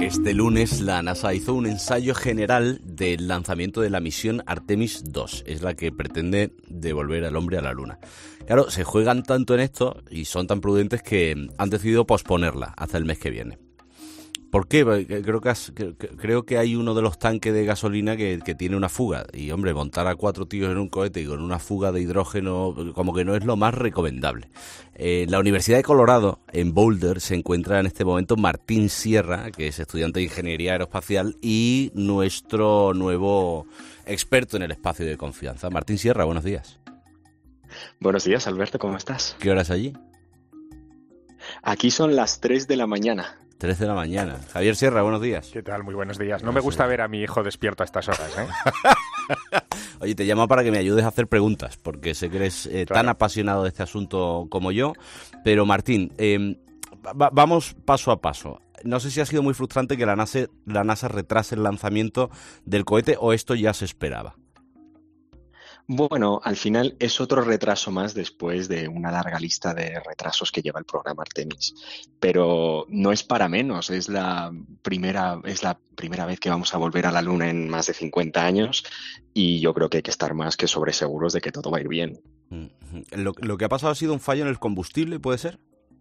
Este lunes la NASA hizo un ensayo general del lanzamiento de la misión Artemis II. Es la que pretende devolver al hombre a la Luna. Claro, se juegan tanto en esto y son tan prudentes que han decidido posponerla hasta el mes que viene. ¿Por qué? Creo que hay uno de los tanques de gasolina que tiene una fuga. Y, hombre, montar a 4 tíos en un cohete y con una fuga de hidrógeno como que no es lo más recomendable. En la Universidad de Colorado, en Boulder, se encuentra en este momento Martín Sierra, que es estudiante de Ingeniería Aeroespacial y nuestro nuevo experto en el espacio de confianza. Martín Sierra, buenos días. Buenos días, Alberto, ¿cómo estás? ¿Qué hora es allí? Aquí son las 3 de la mañana. 3 de la mañana. Javier Sierra, buenos días. ¿Qué tal? Muy buenos días. No me gusta ver a mi hijo despierto a estas horas, ¿eh? Oye, te llamo para que me ayudes a hacer preguntas, porque sé que eres tan apasionado de este asunto como yo. Pero, Martín, vamos paso a paso. No sé si ha sido muy frustrante que la NASA retrase el lanzamiento del cohete o esto ya se esperaba. Bueno, al final es otro retraso más después de una larga lista de retrasos que lleva el programa Artemis. Pero no es para menos, es la primera vez que vamos a volver a la Luna en más de 50 años y yo creo que hay que estar más que sobreseguros de que todo va a ir bien. Lo que ha pasado ha sido un fallo en el combustible, ¿puede ser?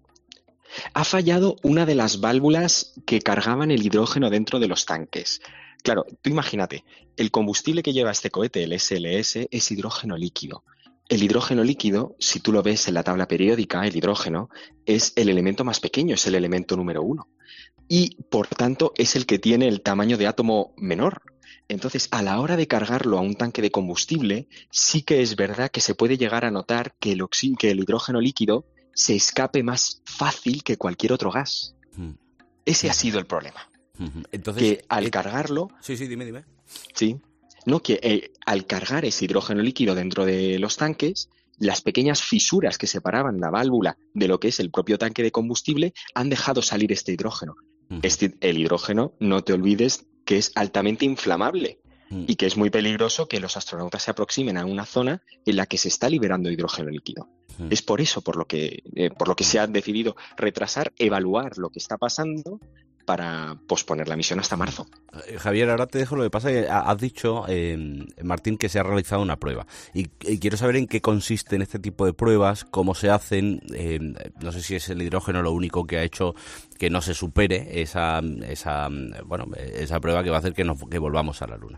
Ha fallado una de las válvulas que cargaban el hidrógeno dentro de los tanques. Claro, tú imagínate, el combustible que lleva este cohete, el SLS, es hidrógeno líquido. El hidrógeno líquido, si tú lo ves en la tabla periódica, el hidrógeno es el elemento más pequeño, es el elemento número 1. Y, por tanto, es el que tiene el tamaño de átomo menor. Entonces, a la hora de cargarlo a un tanque de combustible, sí que es verdad que se puede llegar a notar que el hidrógeno líquido se escape más fácil que cualquier otro gas. Ese ha sido el problema. Entonces, que al cargarlo... Sí, dime. Sí. No, que al cargar ese hidrógeno líquido dentro de los tanques, las pequeñas fisuras que separaban la válvula de lo que es el propio tanque de combustible han dejado salir este hidrógeno. El hidrógeno, no te olvides, que es altamente inflamable y que es muy peligroso que los astronautas se aproximen a una zona en la que se está liberando hidrógeno líquido. Es por eso por lo que se ha decidido retrasar, evaluar lo que está pasando para posponer la misión hasta marzo. Javier, ahora te dejo. Lo que pasa es que has dicho, Martín, que se ha realizado una prueba y quiero saber en qué consiste en este tipo de pruebas, cómo se hacen. No sé si es el hidrógeno lo único que ha hecho que no se supere esa prueba que va a hacer que volvamos a la Luna.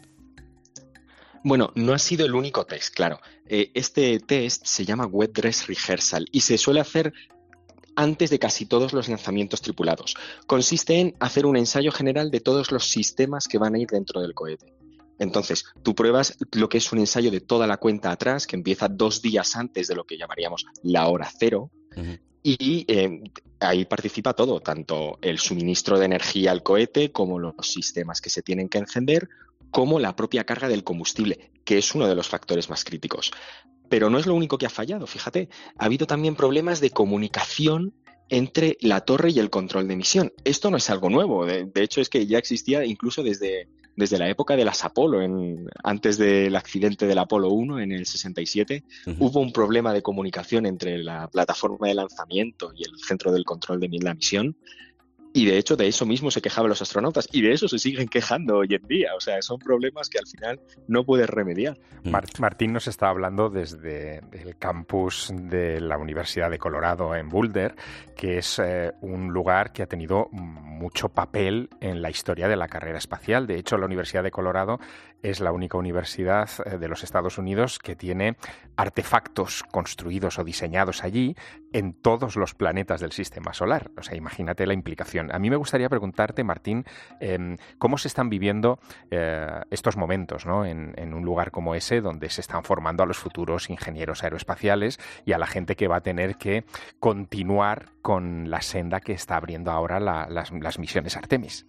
Bueno, no ha sido el único test, claro. Este test se llama Wet Dress Rehearsal y se suele hacer antes de casi todos los lanzamientos tripulados. Consiste en hacer un ensayo general de todos los sistemas que van a ir dentro del cohete. Entonces, tú pruebas lo que es un ensayo de toda la cuenta atrás, que empieza 2 días antes de lo que llamaríamos la hora cero, y ahí participa todo, tanto el suministro de energía al cohete, como los sistemas que se tienen que encender, como la propia carga del combustible, que es uno de los factores más críticos. Pero no es lo único que ha fallado, fíjate. Ha habido también problemas de comunicación entre la torre y el control de misión. Esto no es algo nuevo. De hecho, es que ya existía incluso desde la época de las Apolo. Antes del accidente del Apolo 1 en el 67, hubo un problema de comunicación entre la plataforma de lanzamiento y el centro del control de la misión. Y de hecho de eso mismo se quejaban los astronautas y de eso se siguen quejando hoy en día. O sea, son problemas que al final no puedes remediar. Martín nos está hablando desde el campus de la Universidad de Colorado en Boulder, que es un lugar que ha tenido mucho papel en la historia de la carrera espacial. De hecho, la Universidad de Colorado es la única universidad de los Estados Unidos que tiene artefactos construidos o diseñados allí en todos los planetas del sistema solar. O sea, imagínate la implicación. A mí me gustaría preguntarte, Martín, cómo se están viviendo estos momentos, ¿no? En un lugar como ese, donde se están formando a los futuros ingenieros aeroespaciales y a la gente que va a tener que continuar con la senda que está abriendo ahora las misiones Artemis.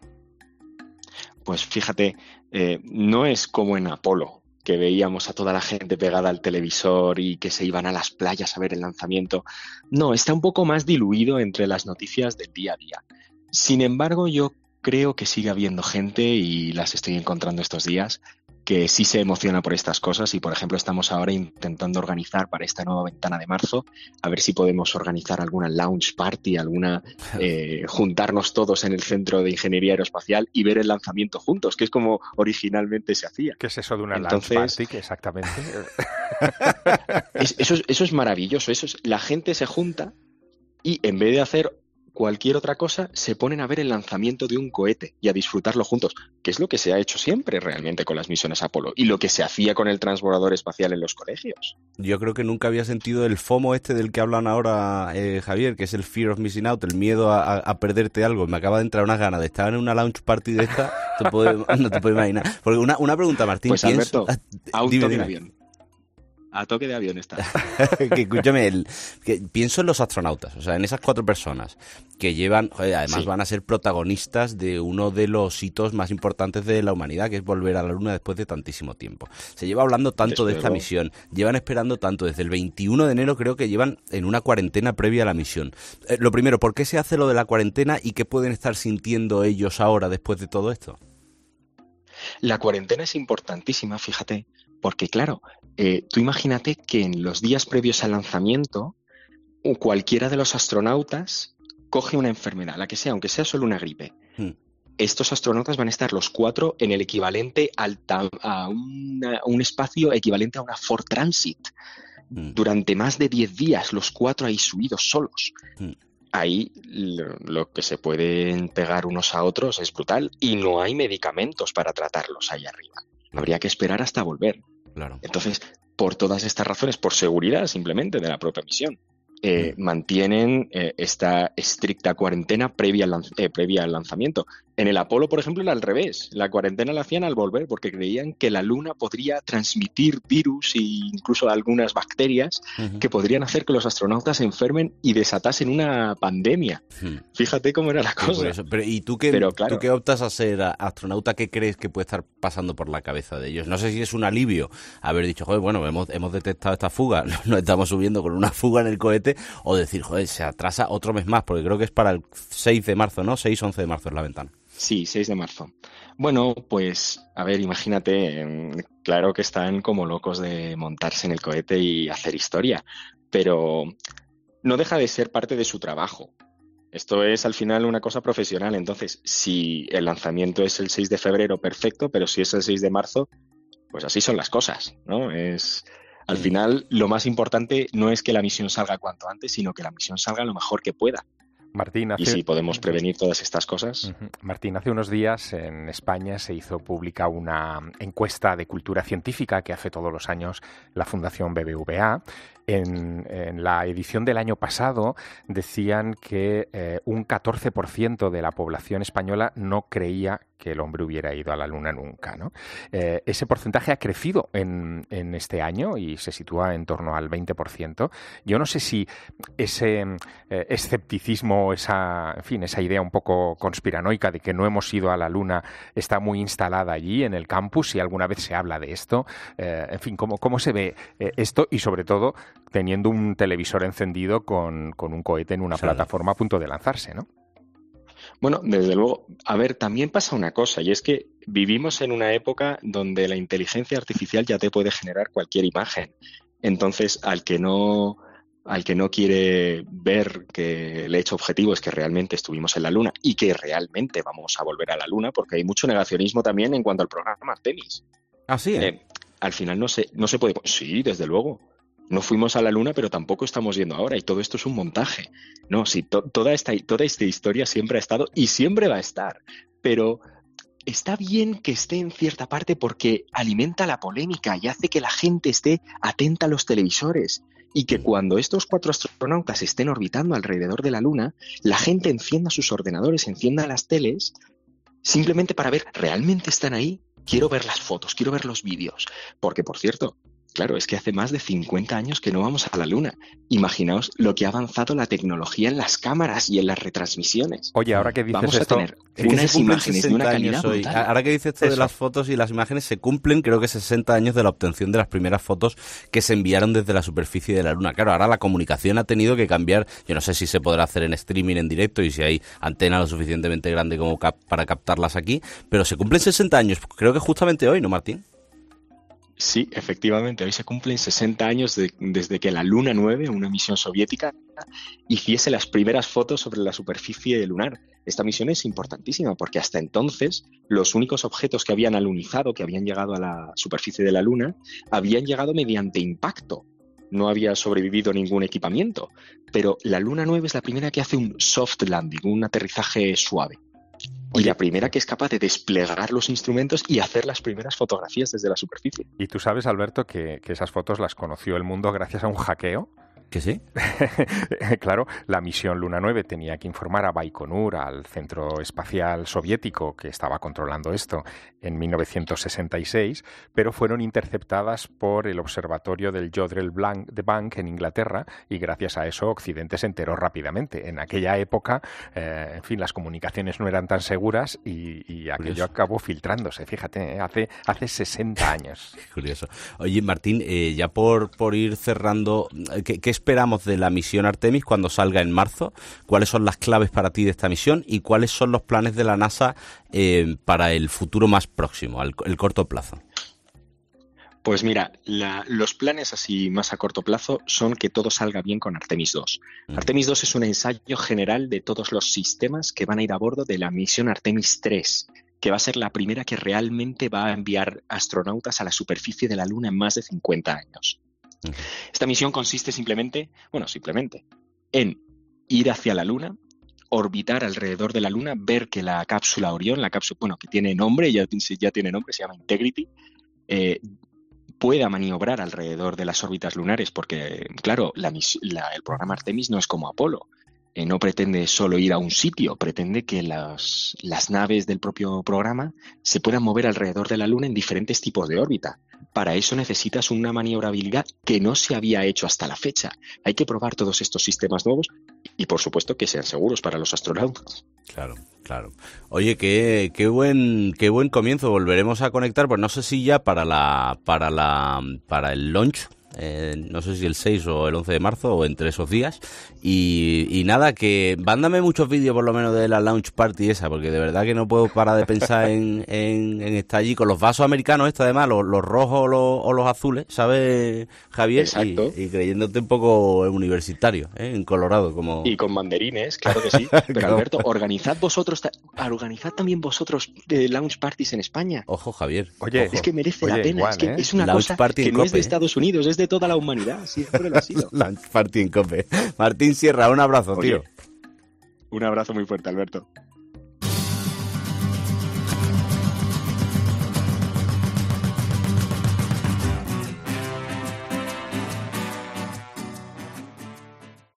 Pues fíjate, no es como en Apolo, que veíamos a toda la gente pegada al televisor y que se iban a las playas a ver el lanzamiento. No, está un poco más diluido entre las noticias del día a día. Sin embargo, yo creo que sigue habiendo gente, y las estoy encontrando estos días, que sí se emociona por estas cosas y, por ejemplo, estamos ahora intentando organizar para esta nueva ventana de marzo, a ver si podemos organizar alguna launch party, juntarnos todos en el Centro de Ingeniería Aeroespacial y ver el lanzamiento juntos, que es como originalmente se hacía. ¿Qué es eso de una launch party? ¿Qué exactamente? Eso es maravilloso. La gente se junta y en vez de hacer cualquier otra cosa, se ponen a ver el lanzamiento de un cohete y a disfrutarlo juntos, que es lo que se ha hecho siempre realmente con las misiones Apolo y lo que se hacía con el transbordador espacial en los colegios. Yo creo que nunca había sentido el FOMO del que hablan ahora, Javier, que es el Fear of Missing Out, el miedo a perderte algo. Me acaba de entrar unas ganas de estar en una launch party de esta, no te puedes imaginar. Porque una pregunta, Martín. Pues Alberto, a un toque de avión. A toque de avión está. Que escúchame, que pienso en los astronautas, o sea, en esas 4 personas que llevan, además van a ser protagonistas de uno de los hitos más importantes de la humanidad, que es volver a la Luna después de tantísimo tiempo. Se lleva hablando tanto de esta misión, llevan esperando tanto, desde el 21 de enero creo que llevan en una cuarentena previa a la misión. Lo primero, ¿por qué se hace lo de la cuarentena y qué pueden estar sintiendo ellos ahora después de todo esto? La cuarentena es importantísima, fíjate, porque claro, tú imagínate que en los días previos al lanzamiento, cualquiera de los astronautas coge una enfermedad, la que sea, aunque sea solo una gripe. Estos astronautas van a estar los 4 en el equivalente a un espacio equivalente a una Ford Transit. Durante más de 10 días, los 4 ahí subidos solos. Ahí lo que se pueden pegar unos a otros es brutal y no hay medicamentos para tratarlos ahí arriba. Habría que esperar hasta volver. Claro. Entonces, por todas estas razones, por seguridad simplemente de la propia misión, mantienen esta estricta cuarentena previa al lanzamiento. En el Apolo, por ejemplo, era al revés. La cuarentena la hacían al volver porque creían que la Luna podría transmitir virus e incluso algunas bacterias que podrían hacer que los astronautas se enfermen y desatasen una pandemia. Fíjate cómo era la cosa. ¿Y tú que optas a ser astronauta, qué crees que puede estar pasando por la cabeza de ellos? No sé si es un alivio haber dicho, joder, bueno, hemos detectado esta fuga, nos estamos subiendo con una fuga en el cohete, o decir, joder, se atrasa otro mes más, porque creo que es para el 6 de marzo, ¿no? 6-11 de marzo es la ventana. Sí, 6 de marzo. Bueno, pues, a ver, imagínate, claro que están como locos de montarse en el cohete y hacer historia, pero no deja de ser parte de su trabajo. Esto es al final una cosa profesional, entonces, si el lanzamiento es el 6 de febrero, perfecto, pero si es el 6 de marzo, pues así son las cosas, ¿no? Al final, lo más importante no es que la misión salga cuanto antes, sino que la misión salga lo mejor que pueda. Martín, y si podemos prevenir todas estas cosas. Martín, hace unos días en España se hizo pública una encuesta de cultura científica que hace todos los años la Fundación BBVA. En la edición del año pasado decían que un 14% de la población española no creía que el hombre hubiera ido a la Luna nunca, ¿no? Ese porcentaje ha crecido en este año y se sitúa en torno al 20%. Yo no sé si ese escepticismo, esa idea un poco conspiranoica de que no hemos ido a la Luna está muy instalada allí en el campus, si alguna vez se habla de esto. ¿Cómo se ve esto? Y sobre todo teniendo un televisor encendido con un cohete en una plataforma a punto de lanzarse, ¿no? Bueno, desde luego, a ver, también pasa una cosa, y es que vivimos en una época donde la inteligencia artificial ya te puede generar cualquier imagen. Entonces, al que no quiere ver que el hecho objetivo es que realmente estuvimos en la Luna y que realmente vamos a volver a la Luna, porque hay mucho negacionismo también en cuanto al programa Artemis. ¿Ah, sí? Al final no se puede... Sí, desde luego. No fuimos a la Luna, pero tampoco estamos yendo ahora, y todo esto es un montaje. No, sí, toda esta historia siempre ha estado y siempre va a estar, pero está bien que esté en cierta parte porque alimenta la polémica y hace que la gente esté atenta a los televisores y que cuando estos 4 astronautas estén orbitando alrededor de la Luna, la gente encienda sus ordenadores, encienda las teles, simplemente para ver, ¿realmente están ahí? Quiero ver las fotos, quiero ver los vídeos, porque, por cierto, claro, es que hace más de 50 años que no vamos a la Luna. Imaginaos lo que ha avanzado la tecnología en las cámaras y en las retransmisiones. Oye, ahora que dices vamos esto... a tener unas imágenes de una calidad brutal. Ahora que dices esto de las fotos y las imágenes, se cumplen creo que 60 años de la obtención de las primeras fotos que se enviaron desde la superficie de la Luna. Claro, ahora la comunicación ha tenido que cambiar. Yo no sé si se podrá hacer en streaming, en directo, y si hay antena lo suficientemente grande como para captarlas aquí, pero se cumplen 60 años. Creo que justamente hoy, ¿no, Martín? Sí, efectivamente, hoy se cumplen 60 años desde que la Luna 9, una misión soviética, hiciese las primeras fotos sobre la superficie lunar. Esta misión es importantísima porque hasta entonces los únicos objetos que habían alunizado, que habían llegado a la superficie de la Luna, habían llegado mediante impacto. No había sobrevivido ningún equipamiento. Pero la Luna 9 es la primera que hace un soft landing, un aterrizaje suave. Y la primera que es capaz de desplegar los instrumentos y hacer las primeras fotografías desde la superficie. ¿Y tú sabes, Alberto, que esas fotos las conoció el mundo gracias a un hackeo? ¿Que sí? Claro, la misión Luna 9 tenía que informar a Baikonur, al centro espacial soviético que estaba controlando esto en 1966, pero fueron interceptadas por el observatorio del Jodrell Bank en Inglaterra y gracias a eso Occidente se enteró rápidamente. En aquella época, en fin, las comunicaciones no eran tan seguras y aquello acabó filtrándose, fíjate, hace 60 años. Qué curioso. Oye, Martín, ya por ir cerrando, ¿qué esperamos de la misión Artemis cuando salga en marzo? ¿Cuáles son las claves para ti de esta misión? ¿Y cuáles son los planes de la NASA para el futuro más próximo, el corto plazo? Pues mira, los planes así más a corto plazo son que todo salga bien con Artemis 2. Artemis 2 es un ensayo general de todos los sistemas que van a ir a bordo de la misión Artemis 3, que va a ser la primera que realmente va a enviar astronautas a la superficie de la Luna en más de 50 años. Esta misión consiste simplemente en ir hacia la Luna, orbitar alrededor de la Luna, ver que la cápsula Orión, que tiene nombre, ya tiene nombre, se llama Integrity, pueda maniobrar alrededor de las órbitas lunares, porque, claro, el programa Artemis no es como Apolo. No pretende solo ir a un sitio, pretende que las naves del propio programa se puedan mover alrededor de la Luna en diferentes tipos de órbita. Para eso necesitas una maniobrabilidad que no se había hecho hasta la fecha. Hay que probar todos estos sistemas nuevos y, por supuesto, que sean seguros para los astronautas. Claro, claro. Oye, qué buen comienzo. Volveremos a conectar, pues no sé si ya para el launch. No sé si el 6 o el 11 de marzo o entre esos días y nada, que mándame muchos vídeos por lo menos de la launch party esa, porque de verdad que no puedo parar de pensar en estar allí con los vasos americanos, además los rojos o los azules, ¿sabes, Javier? Exacto. Y creyéndote un poco universitario, en Colorado como... Y con banderines, claro que sí. Pero Claro. Alberto, organizad también vosotros launch parties en España. Ojo, Javier. Oye, Es que merece Oye, la pena, igual, es que ¿eh? es una Launch cosa party que en no es de COPE, Estados Unidos, es de toda la humanidad, siempre lo ha sido. Launch party en COPE. Martín Sierra, un abrazo, Oye, tío. un abrazo muy fuerte, Alberto.